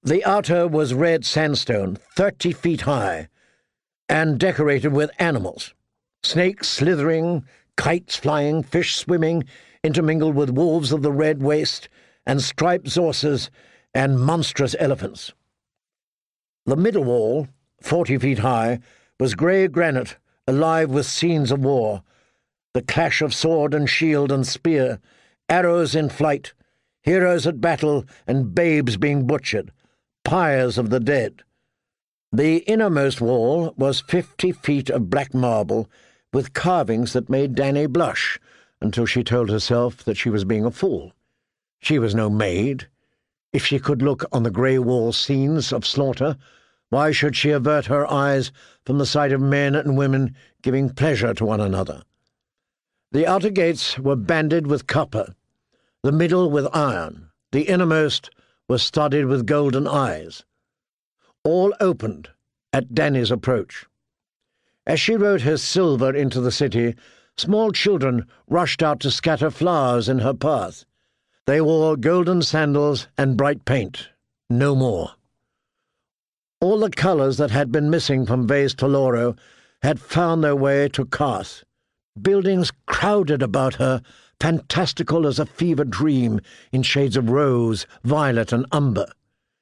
The outer was red sandstone, 30 feet high, and decorated with animals. Snakes slithering, kites flying, fish swimming, intermingled with wolves of the red waste, and striped zorses and monstrous elephants. The middle wall, 40 feet high, was grey granite, alive with scenes of war, the clash of sword and shield and spear, arrows in flight, heroes at battle and babes being butchered, pyres of the dead. The innermost wall was 50 feet of black marble, with carvings that made Dany blush, until she told herself that she was being a fool. She was no maid. If she could look on the grey wall scenes of slaughter, why should she avert her eyes from the sight of men and women giving pleasure to one another? The outer gates were banded with copper, the middle with iron, the innermost was studded with golden eyes. All opened at Dany's approach. As she rode her silver into the city, small children rushed out to scatter flowers in her path. They wore golden sandals and bright paint, no more. All the colours that had been missing from Vaes Toloro had found their way to Qarth. Buildings crowded about her, fantastical as a fever dream, in shades of rose, violet, and umber.